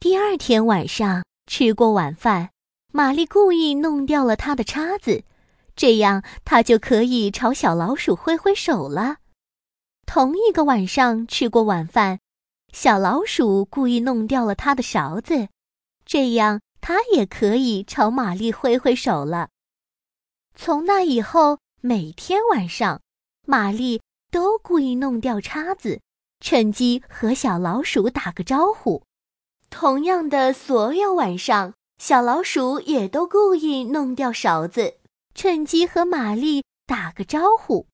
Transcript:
第二天晚上吃过晚饭，玛丽故意弄掉了她的叉子，这样她就可以朝小老鼠挥挥手了。同一个晚上吃过晚饭，小老鼠故意弄掉了它的勺子，这样它也可以朝玛丽挥挥手了。从那以后，每天晚上，玛丽都故意弄掉叉子，趁机和小老鼠打个招呼。同样的，所有晚上，小老鼠也都故意弄掉勺子，趁机和玛丽打个招呼。